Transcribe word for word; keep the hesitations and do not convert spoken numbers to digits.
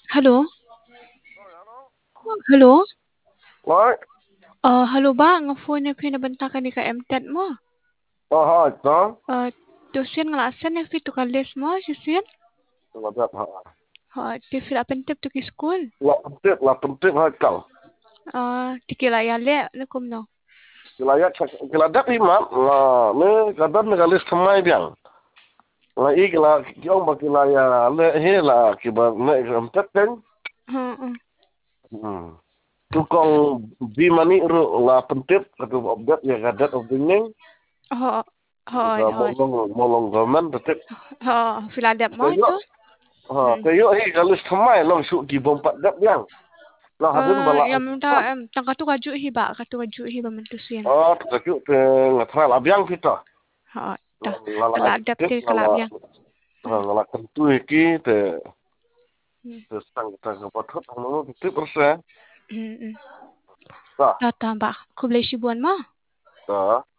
Halo? Halo? Right. Uh, halo ba, nga phone na pinabanta ni ka M T E D mo. Oh, hi, Tom. Uh, tusin nga asan na fit to ka list mo, sisin? Là đẹp hả? Ha, ti fil apen tip to ki school. Là phân tích, là phân tích hơi cầu. Uh, ti kila ya le, na kum no. Kila ya, kila đẹp đi mà, là mấy cái đất mấy cái list tham mai biang. Là ý kila, cái ông bà kila ya, lệ hi là kila mấy cái phân tích tên. Ha, uh. Hmm. Tu kong di mani ru là phân tích, cái tu object ya cái đất of beginning. Ha, ha, Cái ha. molong molong government phân tích. Ha, fil adap mo Cái ito? yo, ha, Hmm. cái yo hi cái list tham mai long su ki bom pat đẹp biang. Là hadin Uh, bala. yam ta, um, tang katu kaju hi ba, katu kaju hi ba man tusin. Oh, tu tu ngatral abiang kita. Ha, ta, La la kala adap tip ti la kala la biang. Hmm. la la tentu iki te Hmm. te sang ta ka pathot hanu tip rasa Hmm. Hmm. ta Ta ta ba, kublay shibuan mo? ta